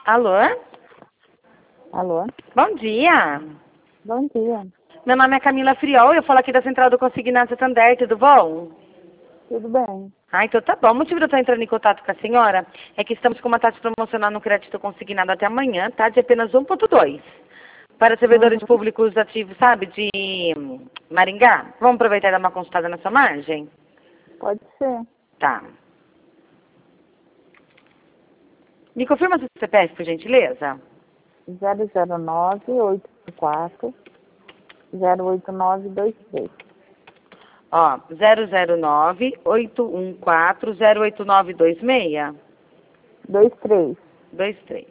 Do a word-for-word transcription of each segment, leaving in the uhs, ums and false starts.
Alô? Alô? Bom dia. Bom dia. Meu nome é Camila Friol, eu falo aqui da Central do Consignado Santander, tudo bom? Tudo bem? Ah, então tá bom. O motivo de eu estar entrando em contato com a senhora é que estamos com uma taxa promocional no crédito consignado até amanhã, tá? De apenas um ponto dois. Para servidores Uhum. públicos ativos, sabe, de hum, Maringá. Vamos aproveitar e dar uma consultada na sua margem? Pode ser. Tá. Me confirma seu C P F, por gentileza? zero zero nove oito quatro zero oito nove dois três. Ó, zero zero nove oito um quatro zero oito nove dois seis. dois três. Dois, três.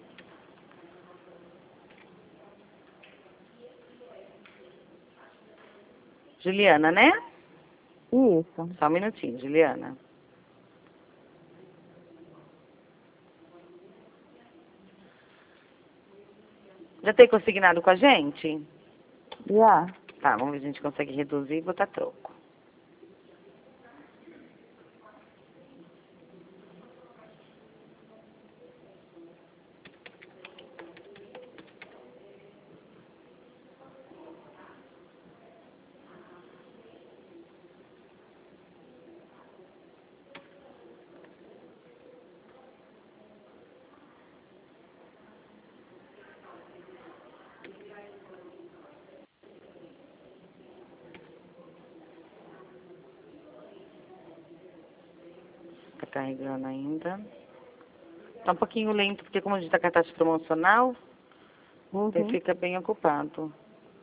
Juliana, né? Isso. Só um minutinho, Juliana. Já tem consignado com a gente? Já. Tá, vamos ver se a gente consegue reduzir e botar troco. Tá carregando ainda. Tá um pouquinho lento, porque como a gente tá com a taxa promocional, ele Uhum. fica bem ocupado.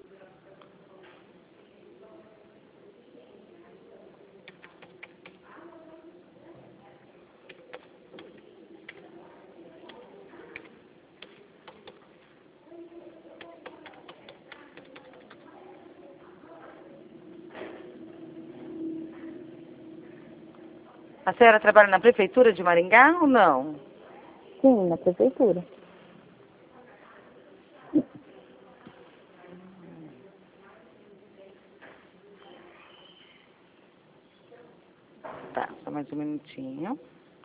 A senhora trabalha na prefeitura de Maringá ou não? Sim, na prefeitura. Tá, só mais um minutinho.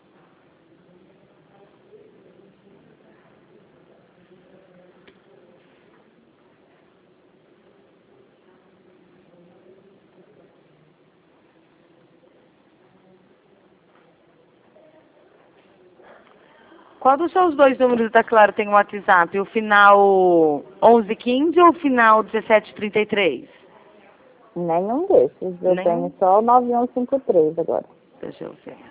Qual dos seus dois números da Claro tem o WhatsApp? O final onze quinze ou o final dezessete trinta e três? Nenhum desses. Eu Nem? tenho só o nove um cinco três agora. Deixa eu ver.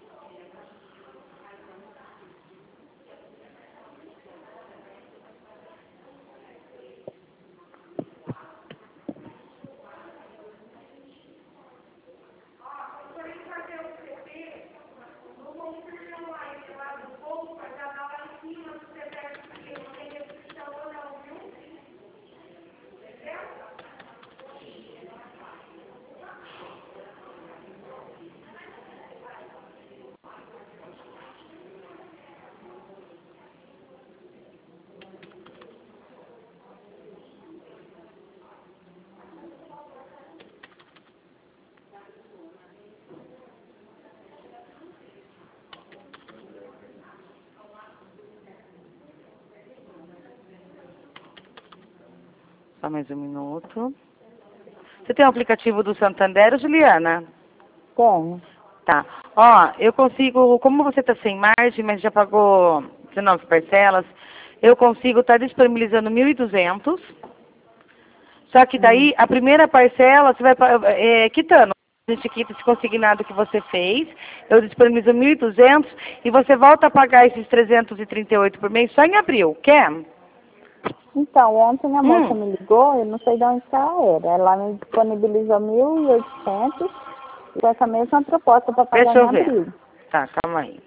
Só mais um minuto. Você tem o aplicativo do Santander, Juliana? Tenho. Tá. Ó, eu consigo, como você está sem margem, mas já pagou dezenove parcelas, eu consigo estar disponibilizando mil e duzentos. Só que Hum. daí, a primeira parcela, você vai pa- é, quitando. A gente quita esse consignado que você fez, eu disponibilizo mil e duzentos e você volta a pagar esses trezentos e trinta e oito por mês só em abril. Quer? Então, ontem a moça Hum, me ligou, eu não sei de onde que ela era. Ela me disponibilizou mil e oitocentos com essa mesma proposta para pagar deixa em eu ver. abril. Tá, calma aí.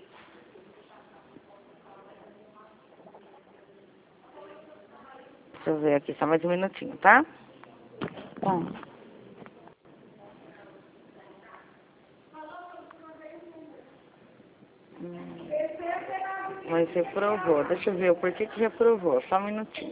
Deixa eu ver aqui, só mais um minutinho, tá? Tá. Hum, mas reprovou. Deixa eu ver o porquê que reprovou. Só um minutinho.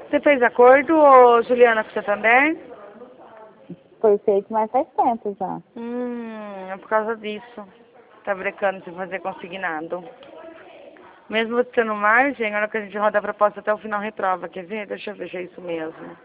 Você fez acordo, ô, Juliana, com o Santander? Foi feito, mas faz tempo já. Hum, é por causa disso. Tá brecando de fazer consignado. Mesmo você tendo margem, na hora que a gente roda a proposta até o final reprova. Quer ver? Deixa eu ver se é isso mesmo.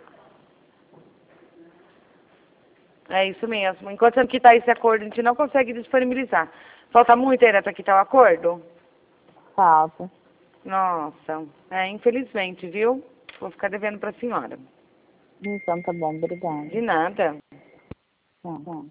É isso mesmo. Enquanto você não quitar esse acordo, a gente não consegue disponibilizar. Falta muito ainda para quitar o acordo? Falta. Nossa. É, infelizmente, viu? Vou ficar devendo para a senhora. Então tá bom, obrigada. De nada. Tá, tá.